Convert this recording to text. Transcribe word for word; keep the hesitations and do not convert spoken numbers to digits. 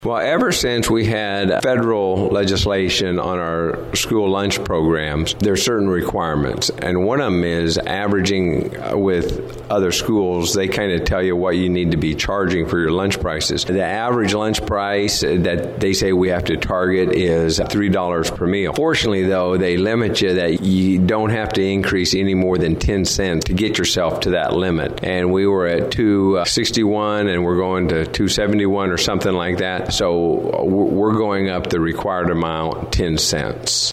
Well, ever since we had federal legislation on our school lunch programs, there are certain requirements. And one of them is averaging with other schools. They kind of tell you what you need to be charging for your lunch prices. The average lunch price that they say we have to target is three dollars per meal. Fortunately, though, they limit you that you don't have to increase any more than ten cents to get yourself to that limit. And we were at two sixty-one and we're going to two seventy-one or something like that. So we're going up the required amount ten cents.